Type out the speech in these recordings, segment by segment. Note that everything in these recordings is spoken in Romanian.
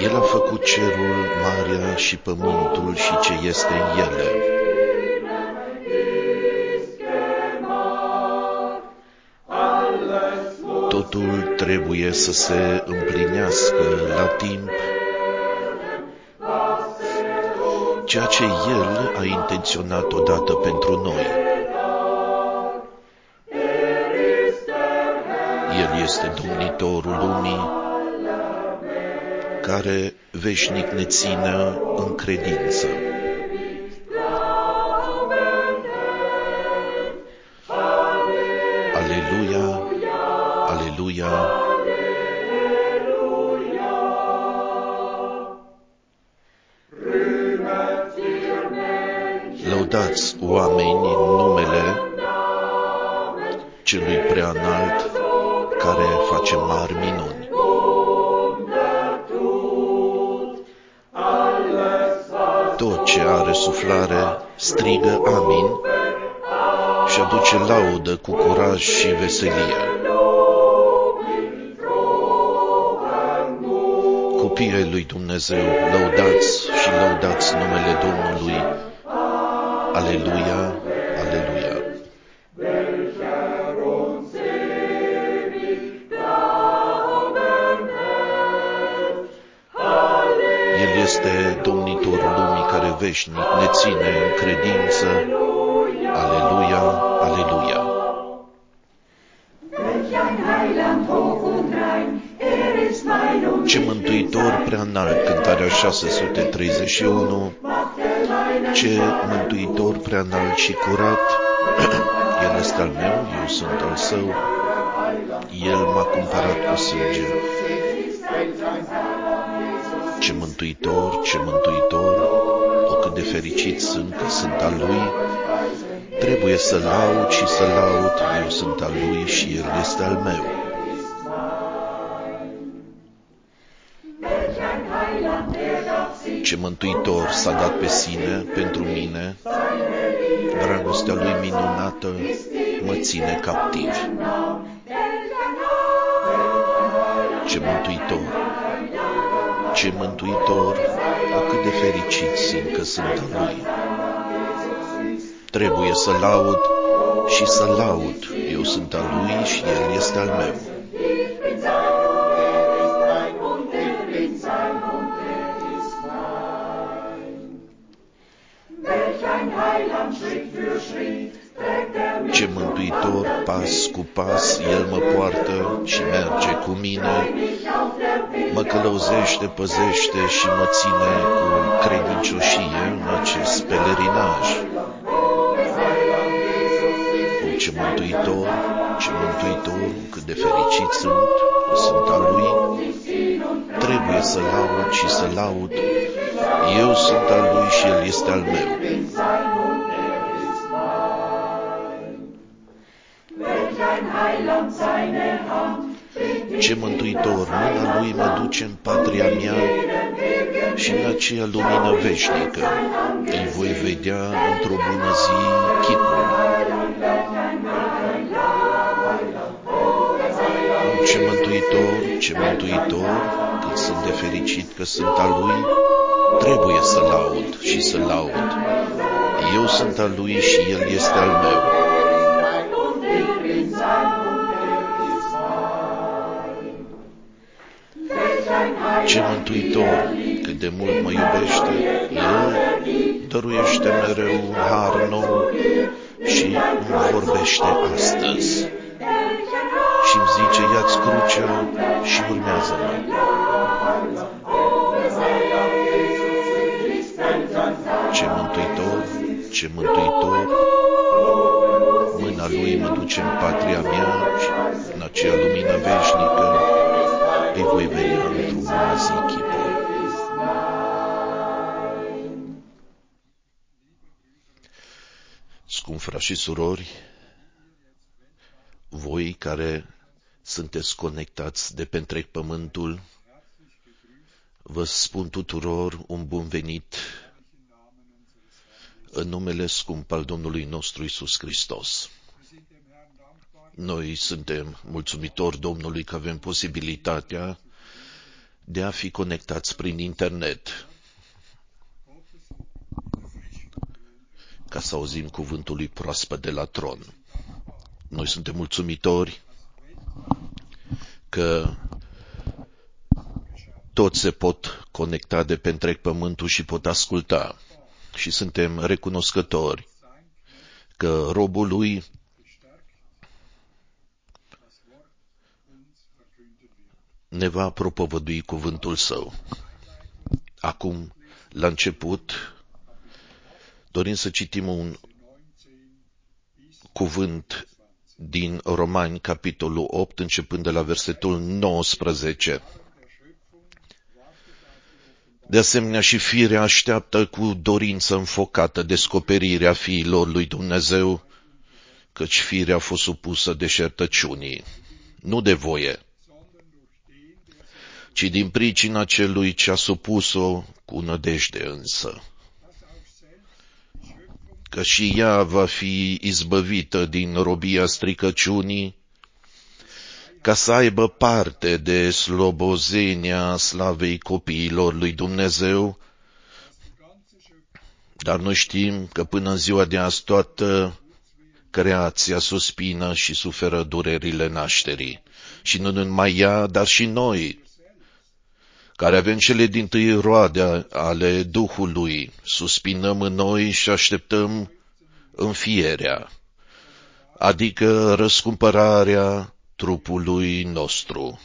El a făcut cerul, marea și pământul și ce este în ele. Totul trebuie să se împlinească la timp, ceea ce El a intenționat odată pentru noi. El este domnitorul lumii, care veșnic ne ține în credință. Aleluia, aleluia. Lăudați, oameni, numele Celui Preanalt, care face mari minuni. Tot ce are suflare strigă amin și aduce laudă cu curaj și veselie. Copiii lui Dumnezeu, lăudați și lăudați numele Domnului. Aleluia, aleluia. El este domnitorul lumii care veșnic ne ține în credință. Aleluia, aleluia. Ce mântuitor preanalt, cântarea 631, ce mântuitor preanalt și curat, El este al meu, eu sunt al Său, El m-a cumpărat cu sânge. Ce mântuitor, o cât de fericit sunt că sunt al Lui, trebuie să laud și să laud, eu sunt al Lui și El este al meu. Ce mântuitor s-a dat pe sine pentru mine, dragostea Lui minunată mă ține captiv. Ce mântuitor, o cât de fericit sunt că sunt al Lui. Trebuie să laud și să laud, eu sunt al Lui și El este al meu. Ce mântuitor, pas cu pas, El mă poartă și merge cu mine, mă călăuzește, păzește și mă ține cu credincioșie în acest pelerinaj. O, ce mântuitor, cât de fericit sunt al Lui. Trebuie să laud și să laud, eu sunt al Lui și El este al meu. Ce mântuitor, mâna Lui mă duce în patria mea și în aceea lumină veșnică. Îi voi vedea într-o bună zi chipul. Ce mântuitor, cât sunt de fericit că sunt al Lui, trebuie să laud și să laud. Eu sunt al Lui și El este al meu. Ce mântuitor, cât de mult mă iubește, El dăruiește mereu un har nou și îmi vorbește astăzi. Și îmi zice, ia-ți crucea și urmează-mă. Ce mântuitor, mâna Lui mă duce în patria mea și în acea lumină veșnică îi voi vedea într-o bună zi chipul. Scumpi frați și surori, voi care sunteți conectați de pe întreg pământul, vă spun tuturor un bun venit în numele scump al Domnului nostru Iisus Hristos. Noi suntem mulțumitori Domnului că avem posibilitatea de a fi conectați prin internet, ca să auzim cuvântul lui proaspăt de la tron. Noi suntem mulțumitori că toți se pot conecta de pe întreg pământul și pot asculta. Și suntem recunoscători că robul lui ne va propovădui cuvântul său. Acum, la început, dorim să citim un cuvânt din Romani, capitolul 8, începând de la versetul 19. De asemenea, și firea așteaptă cu dorință înfocată descoperirea fiilor lui Dumnezeu, căci firea a fost supusă deșertăciunii, nu de voie, ci din pricina celui ce a supus-o cu nădejde însă, că și ea va fi izbăvită din robia stricăciunii, ca să aibă parte de slobozenia slavei copiilor lui Dumnezeu. Dar noi știm că până în ziua de azi toată creația suspină și suferă durerile nașterii. Și nu numai ea, dar și noi, care avem cele dintâi roade ale Duhului, suspinăm în noi și așteptăm înfierea, adică răscumpărarea trupului nostru.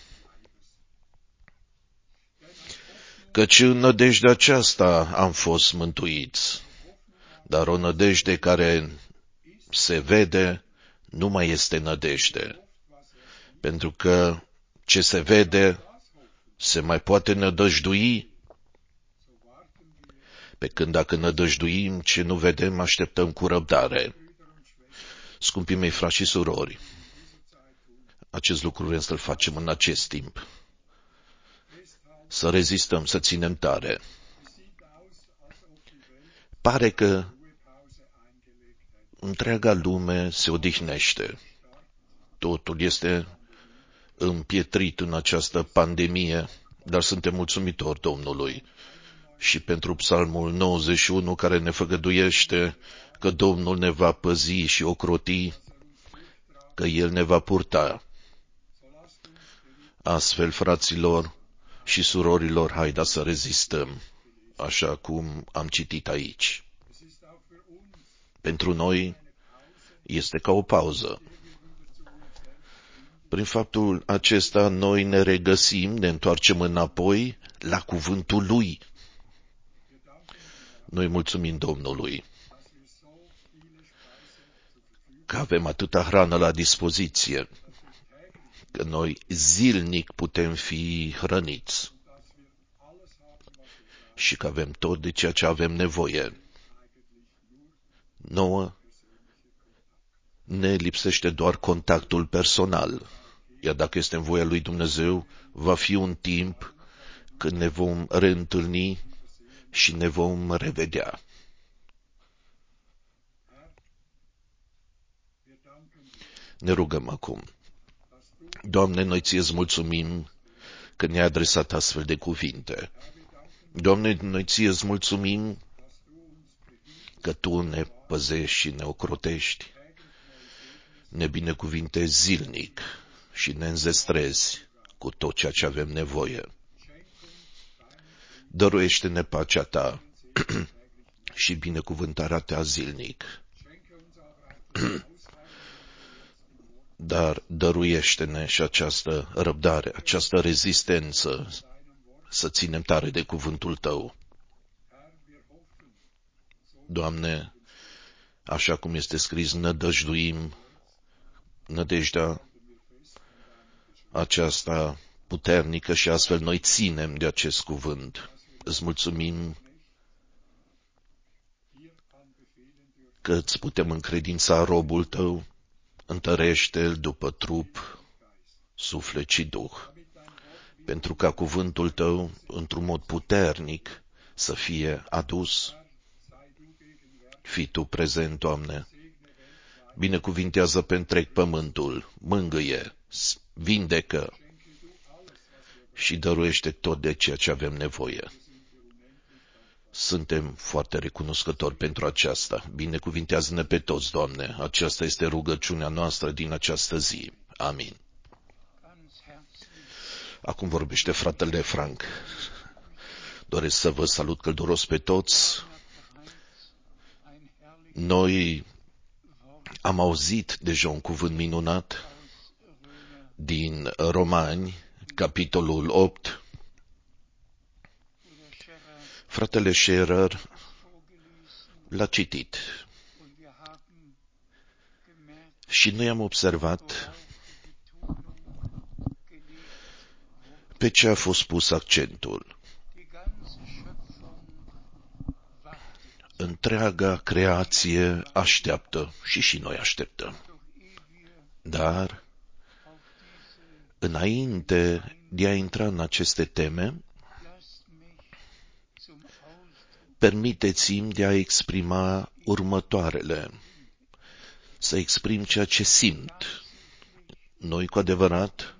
Căci în nădejdea aceasta am fost mântuiți, dar o nădejde care se vede nu mai este nădejde, pentru că ce se vede se mai poate nădăjdui, pe când dacă nădăjduim ce nu vedem, așteptăm cu răbdare. Scumpii mei frați și surori, acest lucru vrem să-l facem în acest timp. Să rezistăm, să ținem tare. Pare că întreaga lume se odihnește. Totul este împietrit în această pandemie, dar suntem mulțumitori Domnului și pentru Psalmul 91 care ne făgăduiește că Domnul ne va păzi și ocroti, că El ne va purta. Astfel, fraților și surorilor, haideți să rezistăm, așa cum am citit aici. Pentru noi este ca o pauză. Prin faptul acesta noi ne regăsim, ne întoarcem înapoi la cuvântul Lui. Noi mulțumim Domnului că avem atâta hrană la dispoziție, că noi zilnic putem fi hrăniți și că avem tot de ceea ce avem nevoie. Nouă ne lipsește doar contactul personal, iar dacă este în voia lui Dumnezeu, va fi un timp când ne vom reîntâlni și ne vom revedea. Ne rugăm acum. Doamne, noi ți-ți mulțumim că ne-ai adresat astfel de cuvinte. Doamne, noi ți-ți mulțumim că Tu ne păzești și ne ocrotești, ne binecuvintezi zilnic și ne înzestrezi cu tot ceea ce avem nevoie. Dăruiește-ne pacea Ta și binecuvântarea Ta zilnic. Dar dăruiește-ne și această răbdare, această rezistență, să ținem tare de cuvântul Tău. Doamne, așa cum este scris, nădăjduim, nădejdea aceasta puternică și astfel noi ținem de acest cuvânt. Îți mulțumim că îți putem încredința robul Tău, întărește-l după trup, suflet și duh, pentru ca cuvântul Tău, într-un mod puternic, să fie adus. Fii Tu prezent, Doamne, binecuvintează pe întreg pământul, mângâie, vindecă și dăruiește tot de ceea ce avem nevoie. Suntem foarte recunoscători pentru aceasta. Binecuvintează-ne pe toți, Doamne. Aceasta este rugăciunea noastră din această zi. Amin. Acum vorbește fratele Frank. Doresc să vă salut călduros pe toți. Noi am auzit deja un cuvânt minunat din Romani, capitolul 8. Fratele Scherer l-a citit și noi am observat pe ce a fost pus accentul. Întreaga creație așteaptă și noi așteptăm. Dar, înainte de a intra în aceste teme, permiteți-mi de a exprima următoarele. Să exprim ceea ce simt. Noi, cu adevărat,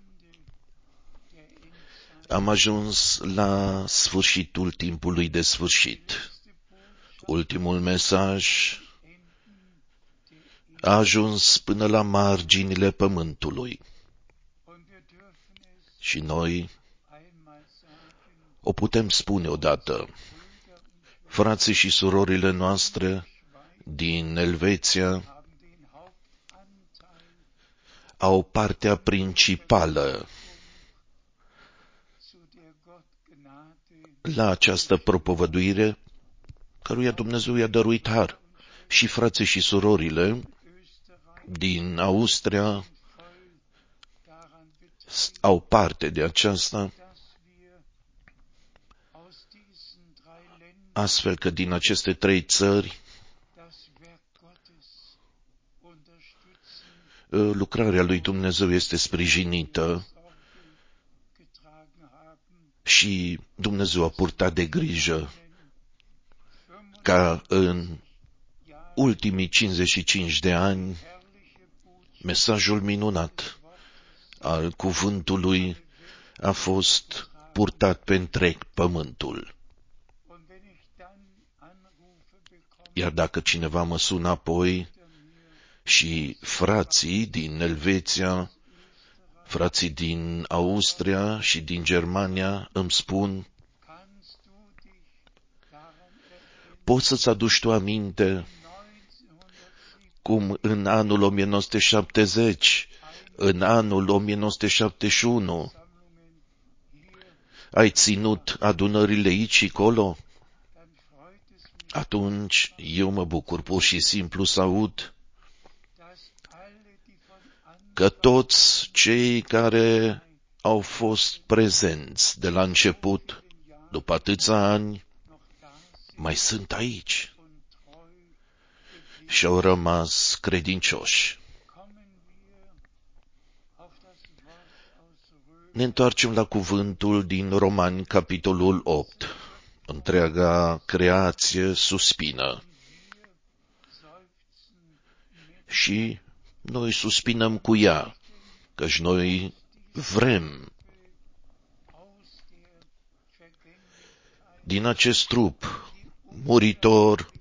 am ajuns la sfârșitul timpului de sfârșit. Ultimul mesaj a ajuns până la marginile pământului. Și noi o putem spune odată. Frații și surorile noastre din Elveția au partea principală la această propovăduire căruia Dumnezeu i-a dăruit har. Și frații și surorile din Austria au parte de aceasta, astfel că din aceste 3 țări lucrarea lui Dumnezeu este sprijinită și Dumnezeu a purtat de grijă ca în ultimii 55 de ani mesajul minunat al cuvântului a fost purtat pe întreg pământul. Iar dacă cineva mă sună apoi și frații din Elveția, frații din Austria și din Germania îmi spun: poți să-ți aduci tu aminte cum în anul 1970, în anul 1971, ai ținut adunările aici și colo? Atunci eu mă bucur pur și simplu să aud că toți cei care au fost prezenți de la început, după atâția ani, mai sunt aici și au rămas credincioși. Ne întoarcem la cuvântul din Romani, capitolul 8. Întreaga creație suspină. Și noi suspinăm cu ea, căci noi vrem din acest trup muritor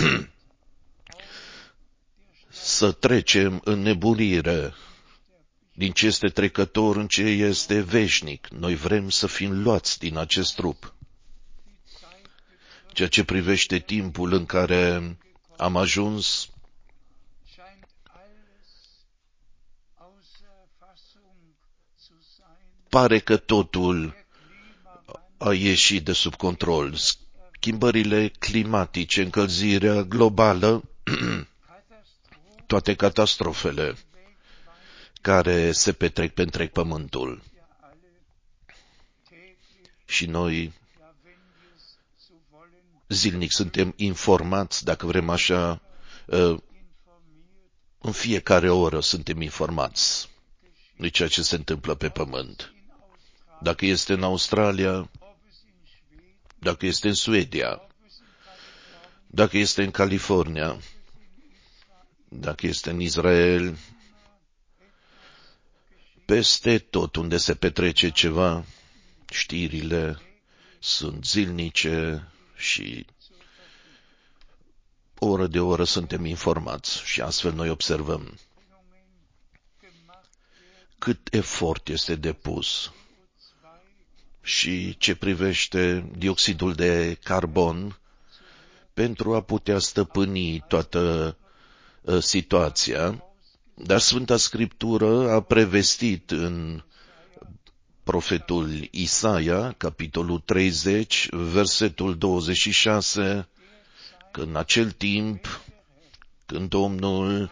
să trecem în nebunire, din ce este trecător în ce este veșnic. Noi vrem să fim luați din acest trup. Ceea ce privește timpul în care am ajuns, pare că totul a ieșit de sub control. Schimbările climatice, încălzirea globală, toate catastrofele care se petrec pe întreg pământul. Și noi zilnic suntem informați, dacă vrem așa, în fiecare oră suntem informați de ceea ce se întâmplă pe pământ. Dacă este în Australia, dacă este în Suedia, dacă este în California, dacă este în Israel, peste tot unde se petrece ceva, Știrile sunt zilnice și oră de oră suntem informați și astfel noi observăm cât efort este depus și ce privește dioxidul de carbon pentru a putea stăpâni toată situația. Dar Sfânta Scriptură a prevestit în profetul Isaia, capitolul 30, versetul 26, că în acel timp, când Domnul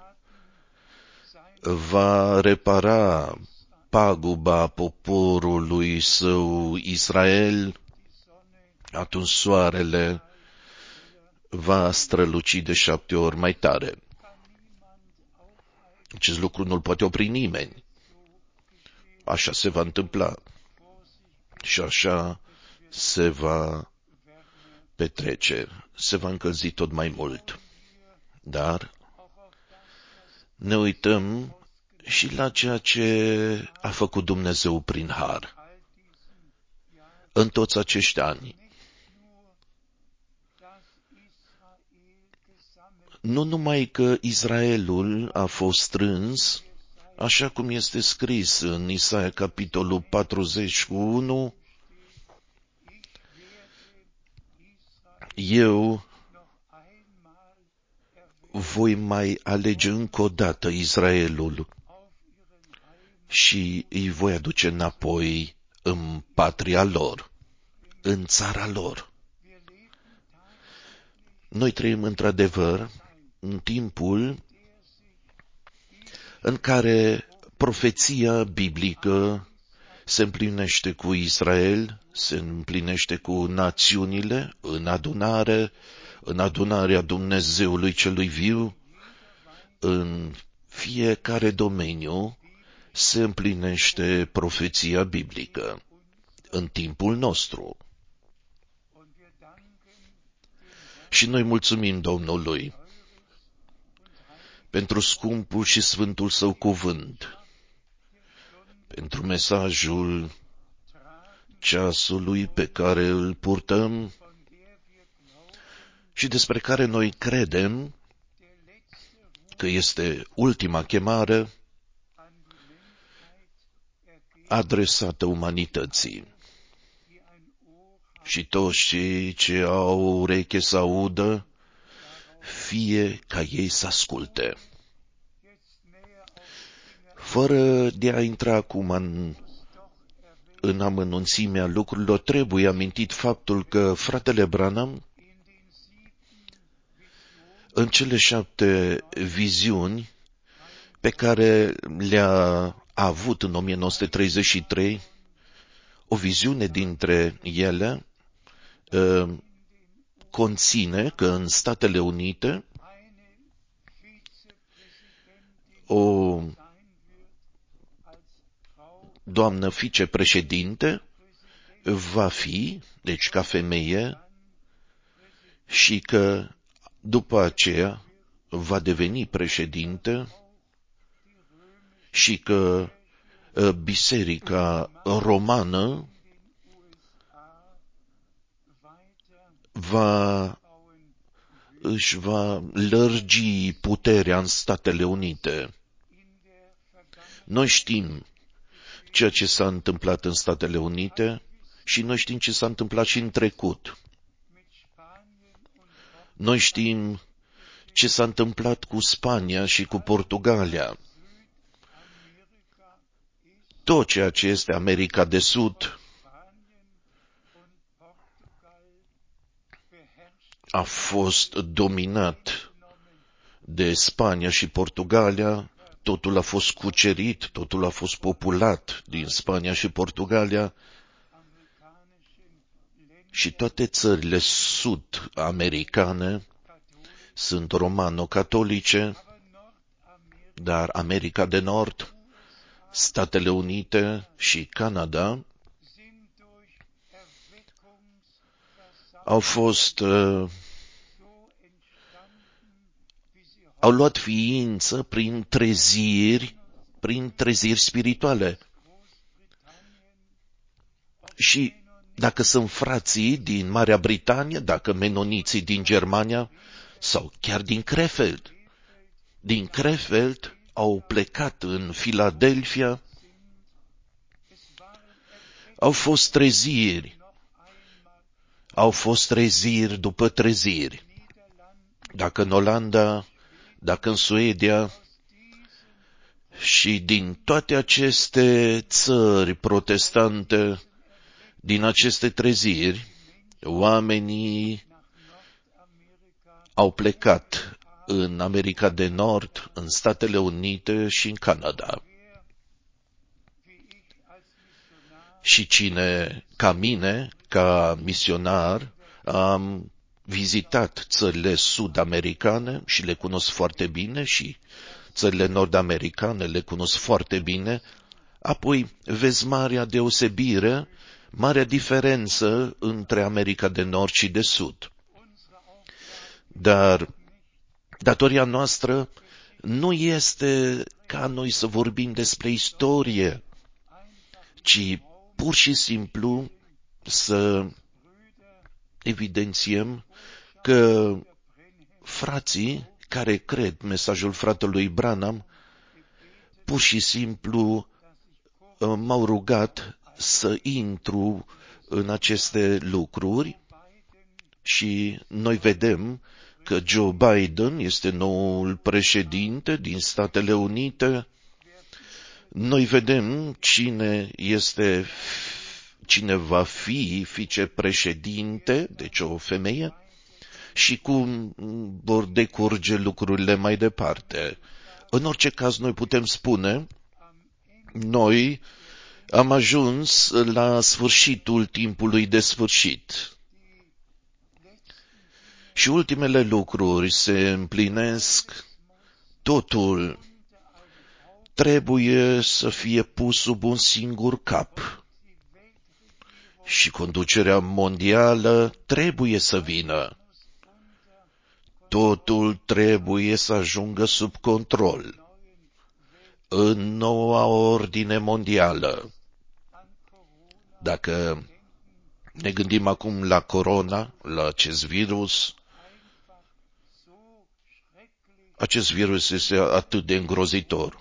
va repara paguba poporului său Israel, atunci soarele va străluci de 7 ori mai tare. Acest lucru nu-l poate opri nimeni. Așa se va întâmpla și așa se va petrece, se va încălzi tot mai mult. Dar ne uităm și la ceea ce a făcut Dumnezeu prin har în toți acești ani. Nu numai că Israelul a fost strâns, așa cum este scris în Isaia capitolul 41, eu voi mai alege încă o dată Israelul și îi voi aduce înapoi în patria lor, în țara lor. Noi trăim într-adevăr în timpul în care profeția biblică se împlinește cu Israel, se împlinește cu națiunile în adunarea Dumnezeului celui viu, în fiecare domeniu se împlinește profeția biblică în timpul nostru. Și noi mulțumim Domnului pentru scumpul și sfântul său cuvânt, pentru mesajul ceasului pe care îl purtăm și despre care noi credem că este ultima chemare adresată umanității. Și toți cei ce au ureche să audă, fie ca ei să asculte. Fără de a intra acum în amănunțimea lucrurilor, trebuie amintit faptul că fratele Branham, în cele 7 viziuni pe care le-a avut în 1933, o viziune dintre ele conține că în Statele Unite o doamnă vicepreședinte va fi, deci ca femeie, și că după aceea va deveni președinte și că Biserica Romană își va lărgi puterea în Statele Unite. Noi știm ceea ce s-a întâmplat în Statele Unite și noi știm ce s-a întâmplat și în trecut. Noi știm ce s-a întâmplat cu Spania și cu Portugalia. Tot ceea ce este America de Sud a fost dominat de Spania și Portugalia, totul a fost cucerit, totul a fost populat din Spania și Portugalia și toate țările sud-americane sunt romano-catolice, dar America de Nord, Statele Unite și Canada au luat ființă prin treziri spirituale. Și dacă sunt frații din Marea Britanie, dacă menoniții din Germania sau chiar din Krefeld. Din Krefeld au plecat în Philadelphia. Au fost treziri după treziri. Dacă în Olanda, dacă în Suedia, și din toate aceste țări protestante, din aceste treziri, oamenii au plecat în America de Nord, în Statele Unite și în Canada. Și cine, ca mine, ca misionar, am vizitat țările sud-americane și le cunosc foarte bine și țările nord-americane le cunosc foarte bine, apoi vezi marea deosebire, marea diferență între America de Nord și de Sud. Dar datoria noastră nu este ca noi să vorbim despre istorie, ci pur și simplu să evidențiem că frații care cred mesajul fratelui Branham pur și simplu m-au rugat să intru în aceste lucruri și noi vedem că Joe Biden este noul președinte din Statele Unite. Noi vedem cine va fi vicepreședinte, deci o femeie, și cum vor decurge lucrurile mai departe. În orice caz, noi putem spune, noi am ajuns la sfârșitul timpului de sfârșit. Și ultimele lucruri se împlinesc, totul trebuie să fie pus sub un singur cap. Și conducerea mondială trebuie să vină. Totul trebuie să ajungă sub control. În noua ordine mondială. Dacă ne gândim acum la corona, la acest virus este atât de îngrozitor.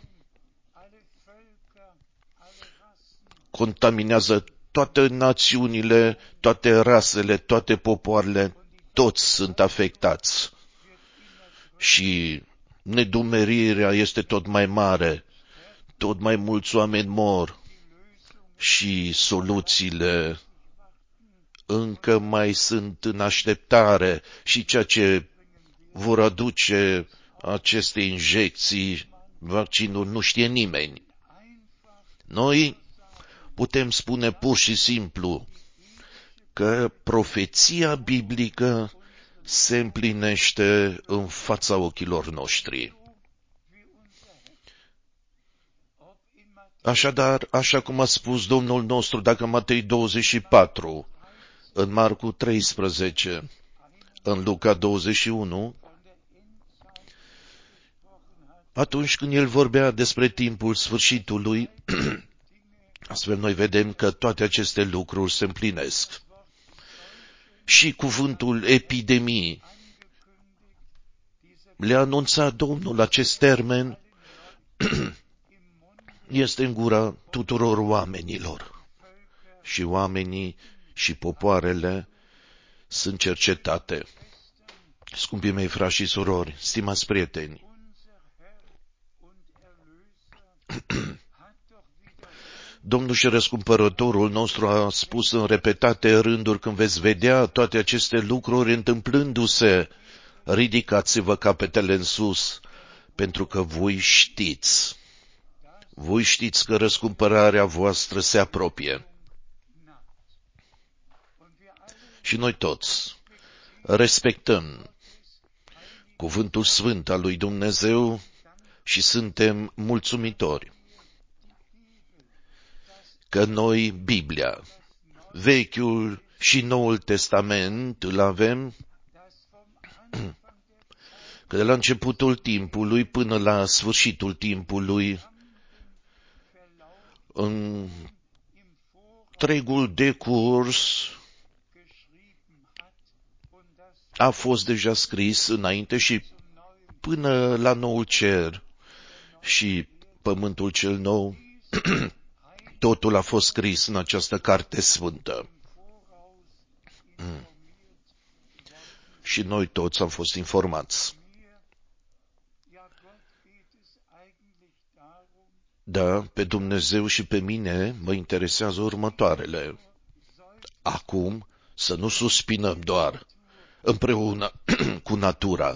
Contaminează toate națiunile, toate rasele, toate popoarele, toți sunt afectați. Și nedumerirea este tot mai mare, tot mai mulți oameni mor și soluțiile încă mai sunt în așteptare și ceea ce vor aduce aceste injecții, vaccinuri, nu știe nimeni. Noi putem spune pur și simplu că profeția biblică se împlinește în fața ochilor noștri. Așadar, așa cum a spus Domnul nostru, dacă Matei 24, în Marcu 13, în Luca 21, atunci când el vorbea despre timpul sfârșitului, astfel noi vedem că toate aceste lucruri se împlinesc. Și cuvântul epidemie le-a anunțat Domnul, acest termen este în gura tuturor oamenilor. Și oamenii și popoarele sunt cercetate. Scumpii mei frați și surori, stimați prieteni, Domnul și răscumpărătorul nostru a spus în repetate rânduri, când veți vedea toate aceste lucruri întâmplându-se, ridicați-vă capetele în sus, pentru că voi știți că răscumpărarea voastră se apropie. Și noi toți respectăm cuvântul sfânt al lui Dumnezeu și suntem mulțumitori că noi, Biblia, Vechiul și Noul Testament îl avem, că de la începutul timpului până la sfârșitul timpului, întregul decurs a fost deja scris înainte și până la noul cer și pământul cel nou, totul a fost scris în această carte sfântă. Și noi toți am fost informați. Da, pe Dumnezeu și pe mine mă interesează următoarele. Acum să nu suspinăm doar împreună cu natura.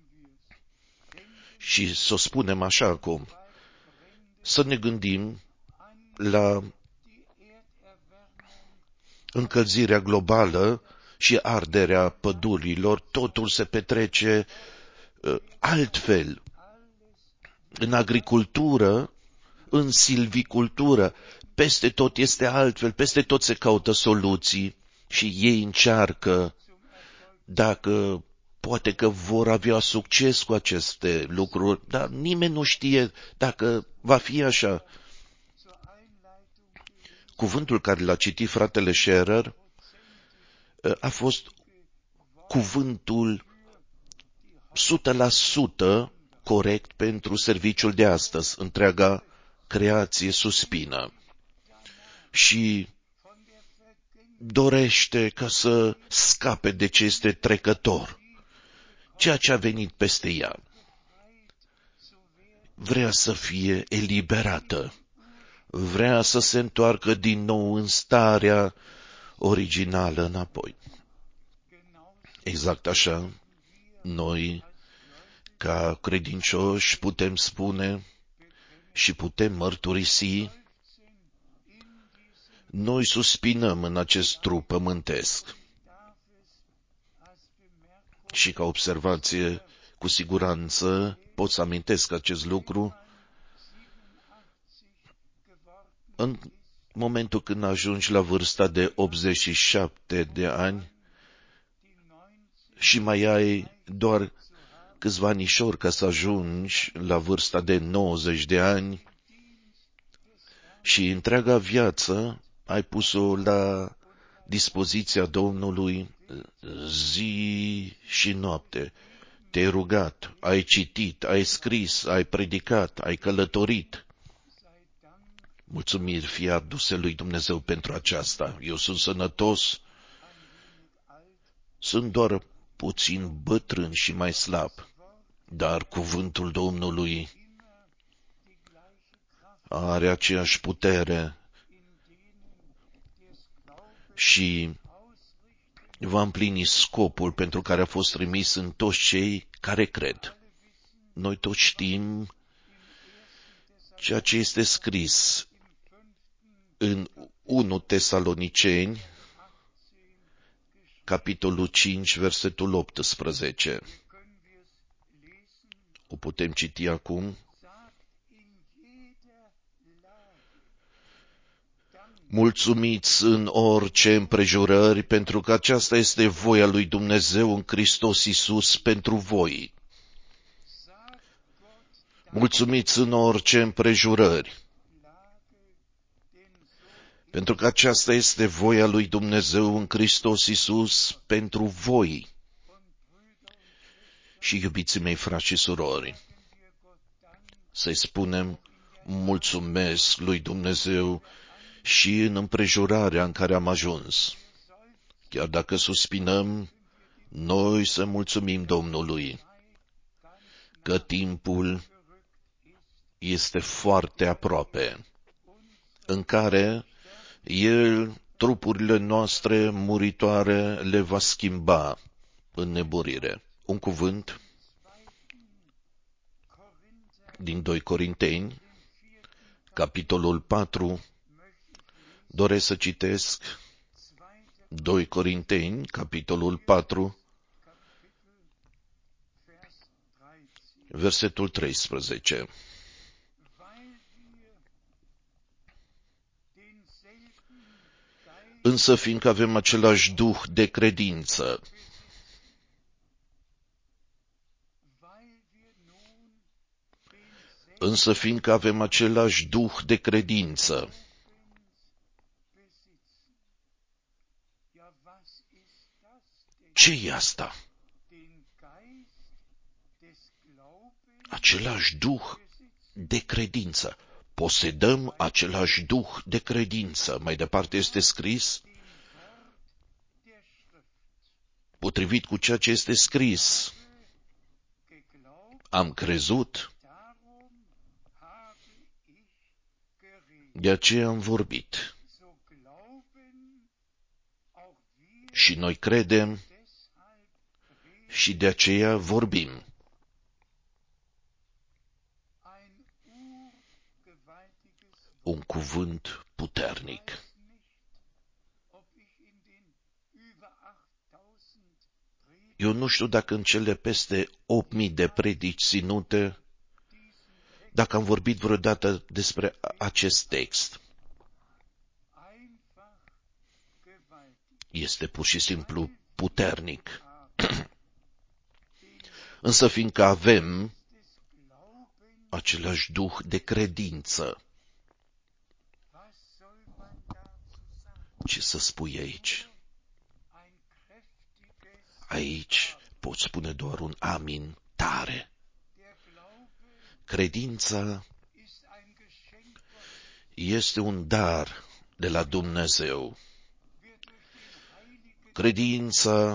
Și să o spunem așa acum, să ne gândim la încălzirea globală și arderea pădurilor, totul se petrece altfel. În agricultură, în silvicultură, peste tot este altfel, peste tot se caută soluții și ei încearcă, dacă poate că vor avea succes cu aceste lucruri, dar nimeni nu știe dacă va fi așa. Cuvântul care l-a citit fratele Scherer a fost cuvântul 100% corect pentru serviciul de astăzi. Întreaga creație suspină și dorește ca să scape de ce este trecător, ceea ce a venit peste ea. Vrea să fie eliberată, vrea să se întoarcă din nou în starea originală înapoi. Exact așa, noi, ca credincioși, putem spune și putem mărturisi, noi suspinăm în acest trup pământesc. Și ca observație, cu siguranță, pot să amintesc acest lucru, în momentul când ajungi la vârsta de 87 de ani și mai ai doar câțiva anișori ca să ajungi la vârsta de 90 de ani și întreaga viață ai pus-o la dispoziția Domnului zi și noapte. Te-ai rugat, ai citit, ai scris, ai predicat, ai călătorit. Mulțumiri fie aduse lui Dumnezeu pentru aceasta. Eu sunt sănătos, sunt doar puțin bătrân și mai slab, dar cuvântul Domnului are aceeași putere și va împlini scopul pentru care a fost trimis în toți cei care cred. Noi toți știm ceea ce este scris în 1 Tesaloniceni, capitolul 5, versetul 18. O putem citi acum. Mulțumiți în orice împrejurări, pentru că aceasta este voia lui Dumnezeu în Hristos Iisus pentru voi. Mulțumiți în orice împrejurări, pentru că aceasta este voia lui Dumnezeu în Hristos Iisus pentru voi. Și iubiții mei, frați și surori, să-i spunem mulțumesc lui Dumnezeu și în împrejurarea în care am ajuns. Chiar dacă suspinăm, noi să mulțumim Domnului că timpul este foarte aproape, în care El trupurile noastre muritoare le va schimba în neburire. Un cuvânt din 2 Corinteni, capitolul 4, doresc să citesc 2 Corinteni, capitolul 4, versetul 13. Însă fiindcă avem același duh de credință, Ce e asta? Același duh de credință. Posedăm același duh de credință. Mai departe este scris, potrivit cu ceea ce este scris, am crezut, de aceea am vorbit. Și noi credem și de aceea vorbim. Un cuvânt puternic. Eu nu știu dacă în cele peste 8.000 de predici ținute, dacă am vorbit vreodată despre acest text. Este pur și simplu puternic. Însă fiindcă avem același duh de credință, ce să spui aici? Aici pot spune doar un amin tare. Credința este un dar de la Dumnezeu. Credința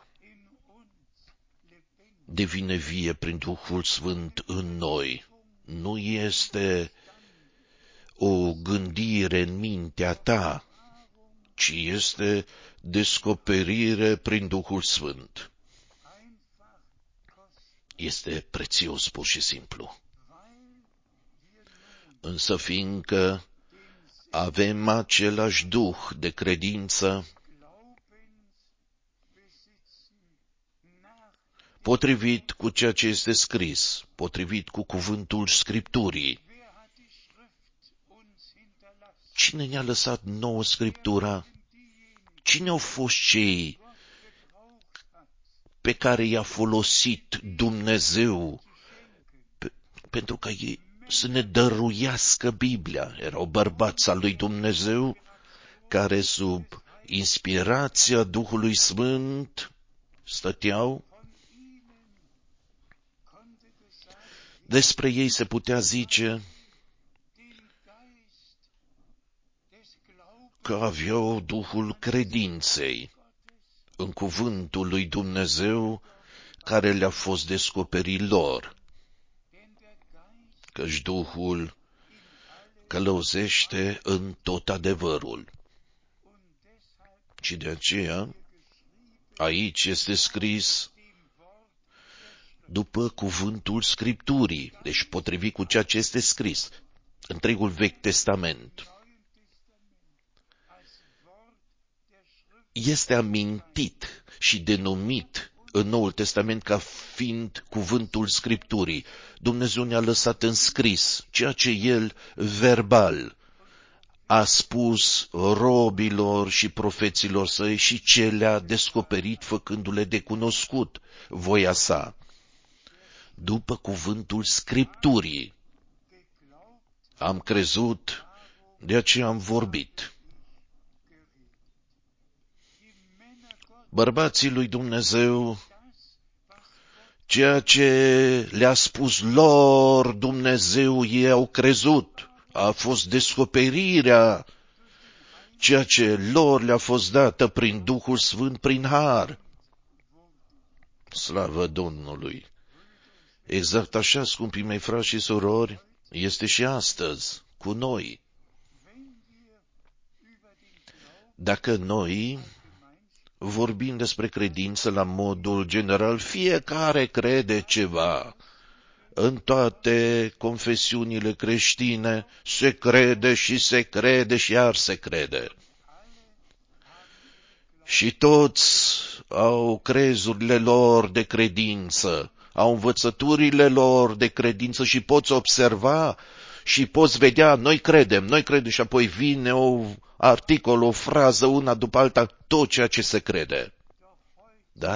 devine vie prin Duhul Sfânt în noi. Nu este o gândire în mintea ta, ci este descoperire prin Duhul Sfânt. Este prețios pur și simplu. Însă fiindcă avem același duh de credință, potrivit cu ceea ce este scris, potrivit cu cuvântul Scripturii. Cine ne-a lăsat nouă Scriptura? Cine au fost cei pe care i-a folosit Dumnezeu pentru ca ei să ne dăruiască Biblia? Erau bărbați al lui Dumnezeu care sub inspirația Duhului Sfânt stăteau. Despre ei se putea zice că aveau Duhul credinței în cuvântul lui Dumnezeu care le-a fost descoperit lor, căci Duhul călăuzește în tot adevărul. Și de aceea, aici este scris după cuvântul Scripturii, deci potrivit cu ceea ce este scris, întregul Vechi Testament. Este amintit și denumit în Noul Testament ca fiind cuvântul Scripturii. Dumnezeu ne-a lăsat în scris ceea ce El verbal a spus robilor și profeților săi și ce le-a descoperit făcându-le de cunoscut voia sa. După cuvântul Scripturii am crezut, de aceea am vorbit. Bărbații lui Dumnezeu, ceea ce le-a spus lor Dumnezeu, ei au crezut. A fost descoperirea, ceea ce lor le-a fost dată prin Duhul Sfânt, prin har. Slavă Domnului! Exact așa, scumpii mei frați și surori, este și astăzi cu noi. Dacă noi vorbim despre credință la modul general, fiecare crede ceva. În toate confesiunile creștine se crede și se crede și iar se crede. Și toți au crezurile lor de credință, au învățăturile lor de credință și poți observa și poți vedea, noi credem și apoi vine o articol, o frază, una după alta, tot ceea ce se crede. Dar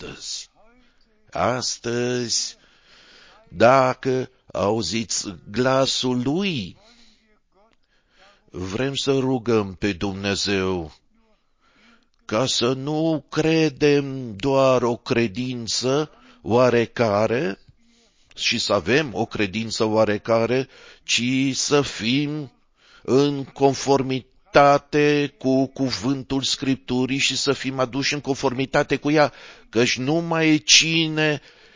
astăzi, dacă auziți glasul Lui, vrem să rugăm pe Dumnezeu ca să nu credem doar o credință oarecare și să avem o credință oarecare, ci să fim în conformitate cu cuvântul Scripturii și să fim aduși în conformitate cu ea, căci numai cine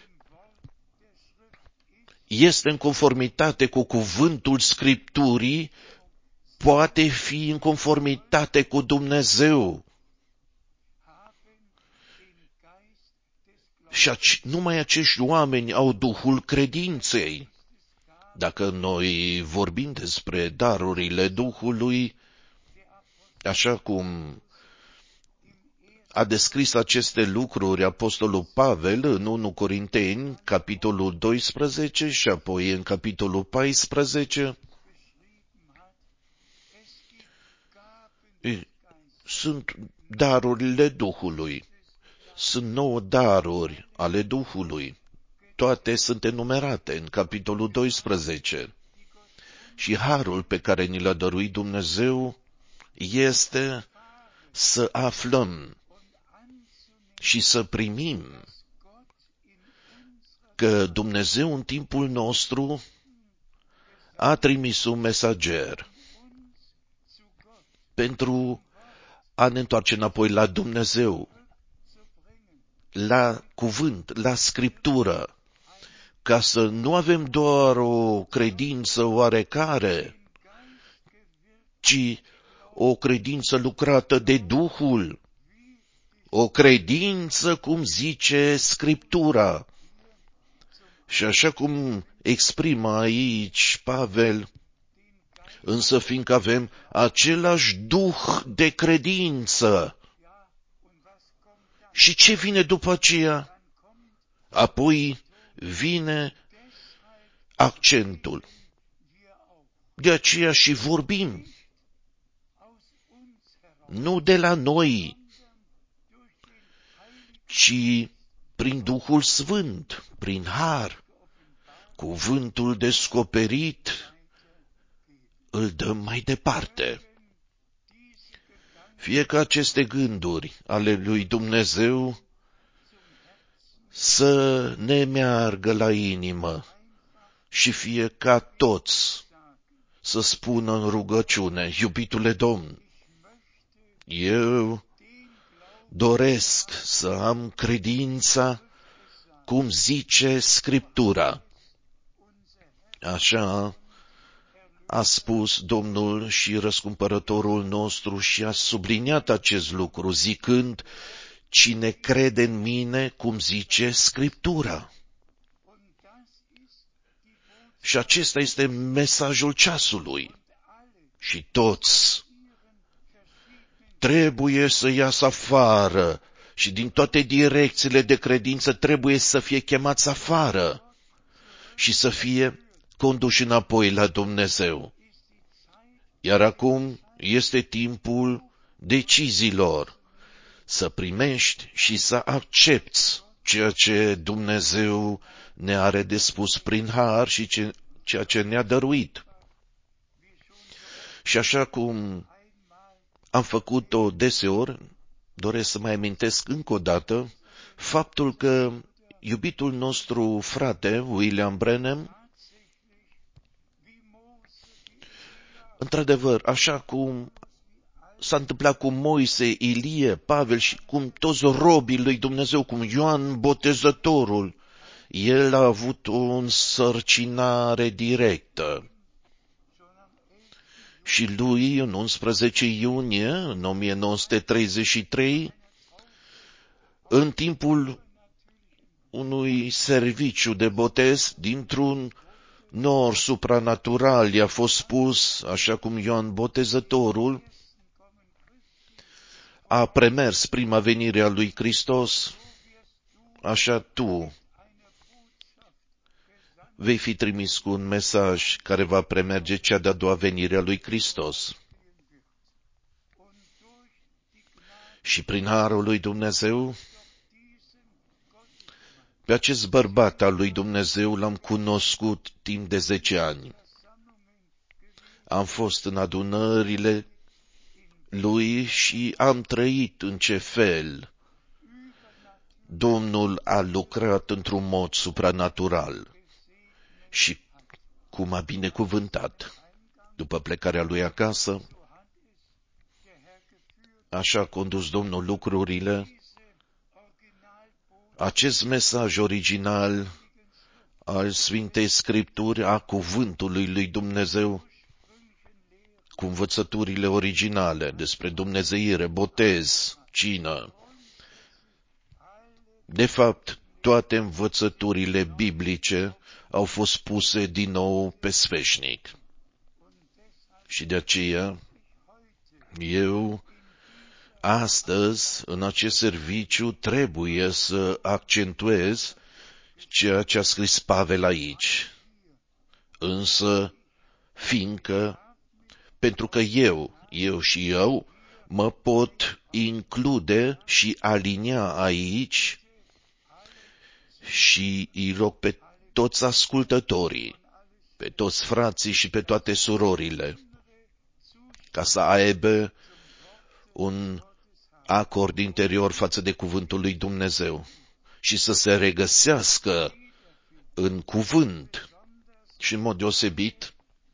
este în conformitate cu cuvântul Scripturii poate fi în conformitate cu Dumnezeu. Și numai acești oameni au Duhul credinței. Dacă noi vorbim despre darurile Duhului, așa cum a descris aceste lucruri Apostolul Pavel în 1 Corinteni, capitolul 12 și apoi în capitolul 14, sunt darurile Duhului. Sunt 9 daruri ale Duhului. Toate sunt enumerate în capitolul 12. Și harul pe care ni l-a dăruit Dumnezeu este să aflăm și să primim că Dumnezeu în timpul nostru a trimis un mesager pentru a ne întoarce înapoi la Dumnezeu, la cuvânt, la Scriptură, ca să nu avem doar o credință oarecare, ci o credință lucrată de Duhul, o credință cum zice Scriptura. Și așa cum exprimă aici Pavel, însă fiindcă avem același Duh de credință. Și ce vine după aceea? Apoi vine accentul. De aceea și vorbim. Nu de la noi, ci prin Duhul Sfânt, prin har. Cuvântul descoperit îl dăm mai departe. Fie ca aceste gânduri ale lui Dumnezeu să ne meargă la inimă și fie ca toți să spună în rugăciune: iubitule Domn, eu doresc să am credința cum zice Scriptura. Așa a spus Domnul și răscumpărătorul nostru și a subliniat acest lucru, zicând: cine crede în mine, cum zice Scriptura. Și acesta este mesajul ceasului. Și toți trebuie să iasă afară și din toate direcțiile de credință trebuie să fie chemați afară și să fie conduși înapoi la Dumnezeu. Iar acum este timpul deciziilor, să primești și să accepti ceea ce Dumnezeu ne are de spus prin har și ceea ce ne-a dăruit. Și așa cum am făcut-o deseori, doresc să mai amintesc încă o dată faptul că iubitul nostru frate, William Branham, într-adevăr, așa cum s-a întâmplat cu Moise, Ilie, Pavel și cum toți robii lui Dumnezeu, cum Ioan Botezătorul, el a avut o însărcinare directă. Și lui, în 11 iunie, în 1933, în timpul unui serviciu de botez, dintr-un nor supranatural i-a fost spus, așa cum Ioan Botezătorul a premers prima venire a lui Hristos, așa tu vei fi trimis cu un mesaj care va premerge cea de-a doua venire a lui Hristos. Și prin harul lui Dumnezeu, pe acest bărbat al lui Dumnezeu l-am cunoscut timp de 10 ani. Am fost în adunările lui și am trăit în ce fel Domnul a lucrat într-un mod supranatural și cum a binecuvântat. După plecarea lui acasă, așa a condus Domnul lucrurile. Acest mesaj original al Sfintei Scripturi, a cuvântului lui Dumnezeu, cu învățăturile originale despre dumnezeire, botez, cină. De fapt, toate învățăturile biblice au fost puse din nou pe sfeșnic. Și de aceea, eu, astăzi, în acest serviciu, trebuie să accentuez ceea ce a scris Pavel aici. Însă, pentru că eu mă pot include și alinia aici și îi rog pe toți ascultătorii, pe toți frații și pe toate surorile, ca să aibă un acord interior față de cuvântul lui Dumnezeu și să se regăsească în cuvânt și în mod deosebit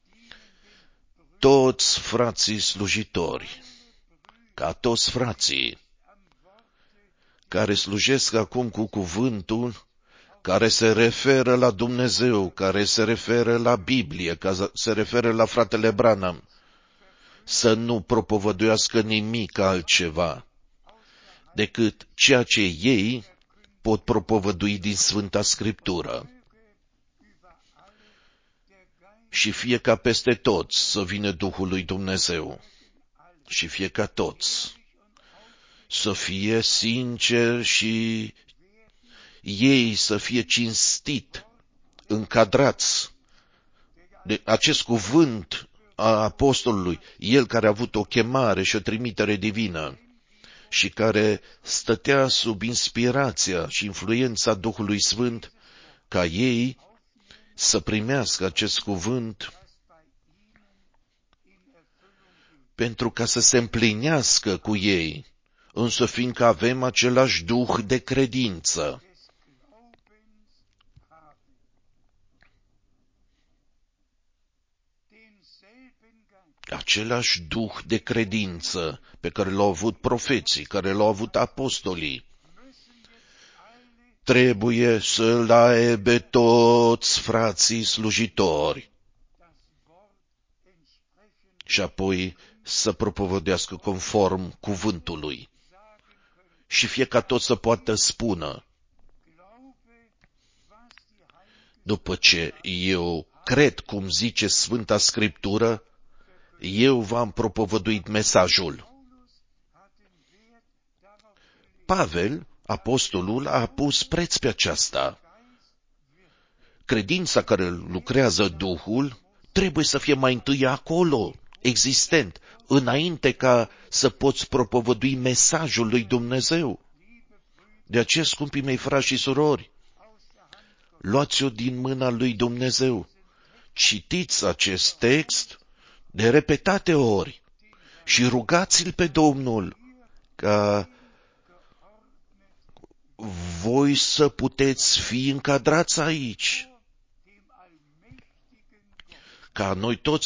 toți frații slujitori, ca toți frații care slujesc acum cu cuvântul, care se referă la Dumnezeu, care se referă la Biblie, care se referă la fratele Branham, să nu propovăduiască nimic altceva decât ceea ce ei pot propovădui din Sfânta Scriptură. Și fie ca peste toți să vină Duhul lui Dumnezeu și fie ca toți să fie sinceri și ei să fie cinstit, încadrați de acest cuvânt a apostolului, el care a avut o chemare și o trimitere divină și care stătea sub inspirația și influența Duhului Sfânt, ca ei să primească acest cuvânt pentru ca să se împlinească cu ei, însă fiindcă avem același duh de credință. Același duh de credință pe care l-au avut profeții, care l-au avut apostolii, trebuie să-l aibă toți frații slujitori și apoi să propovădească conform cuvântului. Și fie ca tot să poată spună, după ce eu cred cum zice Sfânta Scriptură, eu v-am propovăduit mesajul. Pavel, apostolul, a pus preț pe aceasta. Credința care lucrează Duhul trebuie să fie mai întâi acolo, existent, înainte ca să poți propovădui mesajul lui Dumnezeu. De aceea, scumpii mei frați și surori, luați-o din mâna lui Dumnezeu. Citiți acest text de repetate ori și rugați-l pe Domnul ca voi să puteți fi încadrați aici, ca noi toți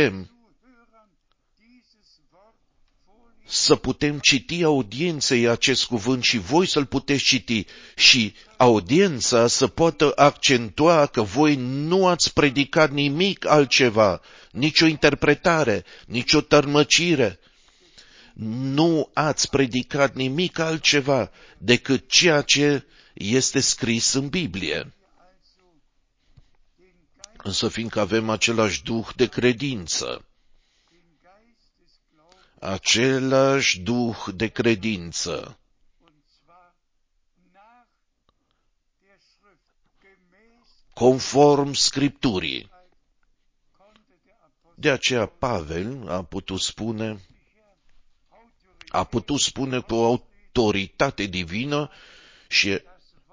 să putem citi audienței acest cuvânt și voi să-l puteți citi și audiența să poată accentua că voi nu ați predicat nimic altceva, nicio interpretare, nicio tărmăcire. Nu ați predicat nimic altceva decât ceea ce este scris în Biblie. Însă fiindcă avem același duh de credință, același duh de credință, conform Scripturii. De aceea Pavel a putut spune cu o autoritate divină și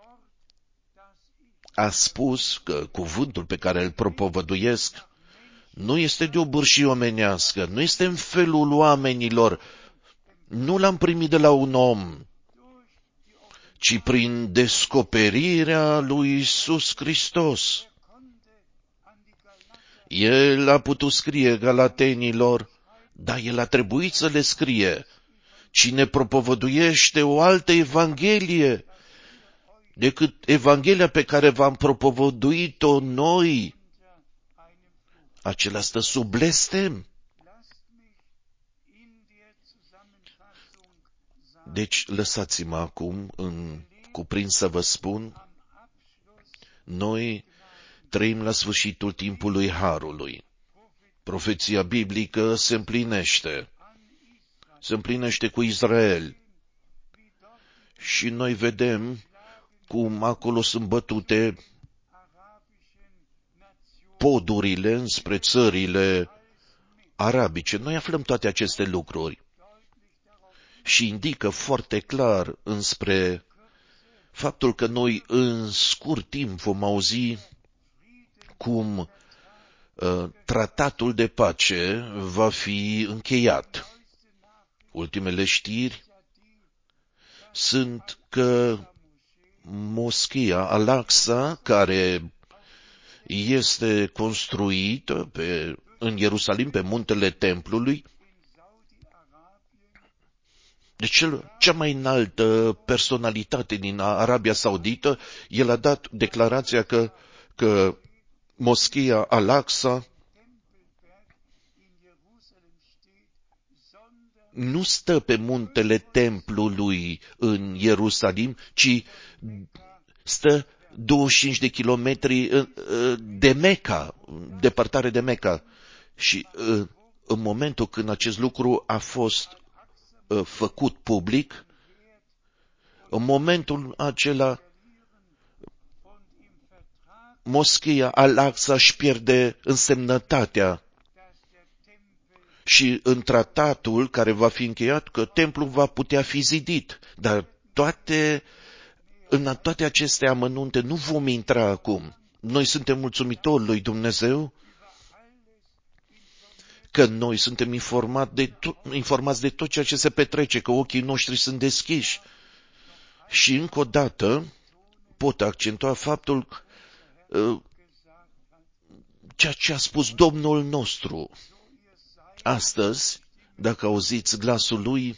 a spus că cuvântul pe care îl propovăduiesc Nu este de obârșie omenească, nu este în felul oamenilor, nu l-am primit de la un om, ci prin descoperirea lui Iisus Hristos. El a putut scrie Galatenilor, dar el a trebuit să le scrie. Cine propovăduiește o altă evanghelie decât evanghelia pe care v-am propovăduit-o noi, acela stă sub blestem. Deci, lăsați-mă acum în cuprins să vă spun, noi trăim la sfârșitul timpului Harului. Profeția biblică se împlinește. Se împlinește cu Israel. Și noi vedem cum acolo sunt bătute podurile înspre țările arabice. Noi aflăm toate aceste lucruri și indică foarte clar înspre faptul că noi în scurt timp vom auzi cum tratatul de pace va fi încheiat. Ultimele știri sunt că moscheea Al-Aqsa, care este construită în Ierusalim, pe muntele templului, deci cea mai înaltă personalitate din Arabia Saudită, el a dat declarația că moscheea Al-Aqsa nu stă pe muntele templului în Ierusalim, ci stă 25 de kilometri de Mecca, depărtare de Mecca. Și în momentul când acest lucru a fost făcut public, în momentul acela moscheea Al-Aqsa își pierde însemnătatea și în tratatul care va fi încheiat că templul va putea fi zidit. Dar în toate aceste amănunte nu vom intra acum. Noi suntem mulțumitori lui Dumnezeu că noi suntem informați de tot ceea ce se petrece, că ochii noștri sunt deschiși. Și încă o dată pot accentua faptul ceea ce a spus Domnul nostru. Astăzi, dacă auziți glasul lui,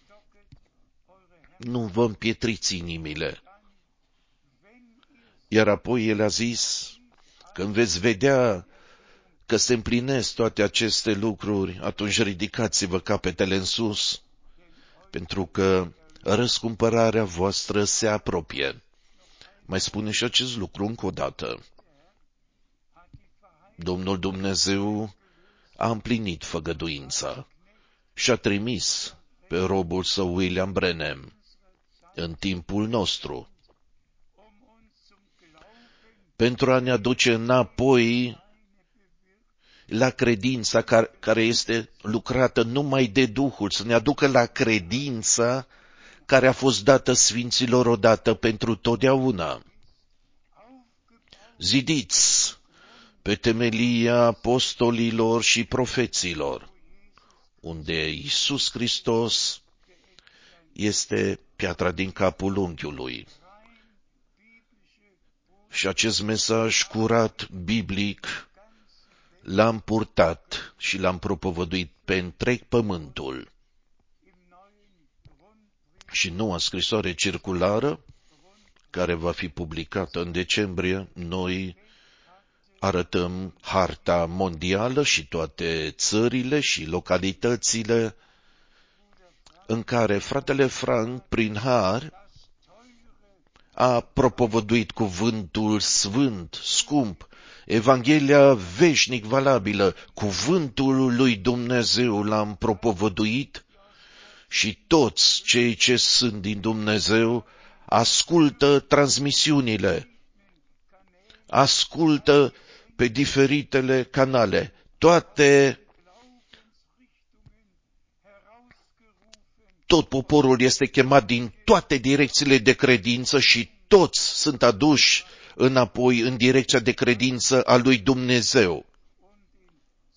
nu vă împietriți inimile. Iar apoi el a zis, când veți vedea că se împlinesc toate aceste lucruri, atunci ridicați-vă capetele în sus, pentru că răscumpărarea voastră se apropie. Mai spune și acest lucru încă o dată. Domnul Dumnezeu a împlinit făgăduința și a trimis pe robul său William Branham în timpul nostru pentru a ne aduce înapoi la credința care este lucrată numai de Duhul, să ne aducă la credința care a fost dată sfinților odată pentru totdeauna. Zidiți pe temelia apostolilor și profeților, unde Iisus Hristos este piatra din capul unghiului. Și acest mesaj curat, biblic, l-am purtat și l-am propovăduit pe întreg pământul. Și noua scrisoare circulară, care va fi publicată în decembrie, noi arătăm harta mondială și toate țările și localitățile în care fratele Frank, prin har, a propovăduit cuvântul sfânt, scump, Evanghelia veșnic valabilă, cuvântul lui Dumnezeu l-am propovăduit și toți cei ce sunt din Dumnezeu ascultă transmisiunile, ascultă pe diferitele canale, tot poporul este chemat din toate direcțiile de credință și toți sunt aduși înapoi în direcția de credință a lui Dumnezeu.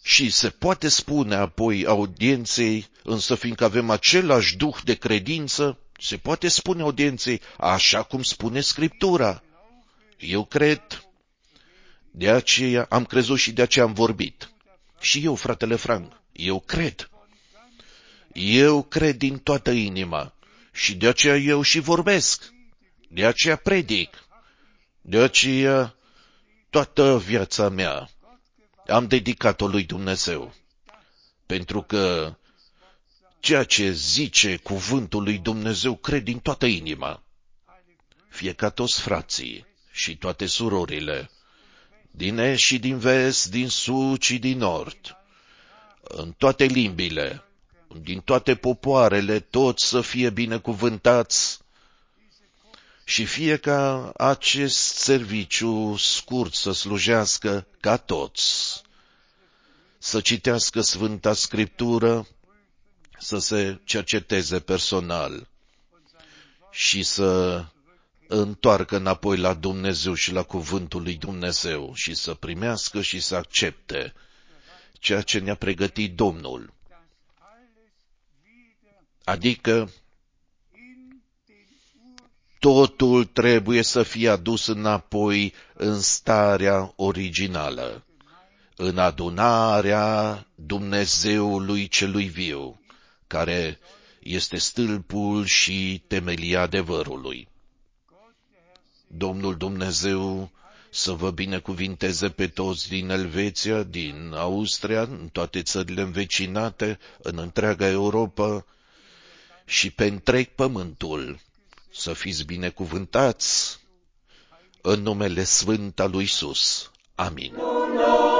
Și se poate spune apoi audienței, însă fiindcă avem același duh de credință, se poate spune audienței, așa cum spune Scriptura. Eu cred, de aceea am crezut și de aceea am vorbit. Și eu, fratele Frank, eu cred. Eu cred din toată inima și de aceea eu și vorbesc. De aceea predic. De aceea toată viața mea am dedicat-o lui Dumnezeu. Pentru că ceea ce zice cuvântul lui Dumnezeu cred din toată inima. Fie ca toți frații și toate surorile, din est și din vest, din sud și din nord, în toate limbile, din toate popoarele, toți să fie binecuvântați și fie ca acest serviciu scurt să slujească ca toți, să citească Sfânta Scriptură, să se cerceteze personal și să întoarcă înapoi la Dumnezeu și la cuvântul lui Dumnezeu și să primească și să accepte ceea ce ne-a pregătit Domnul. Adică totul trebuie să fie adus înapoi în starea originală, în adunarea Dumnezeului celui viu, care este stâlpul și temelia adevărului. Domnul Dumnezeu să vă binecuvinteze pe toți din Elveția, din Austria, în toate țările învecinate, în întreaga Europa și pe întreg pământul. Să fiți binecuvântați în numele sfânt al lui Iisus. Amin.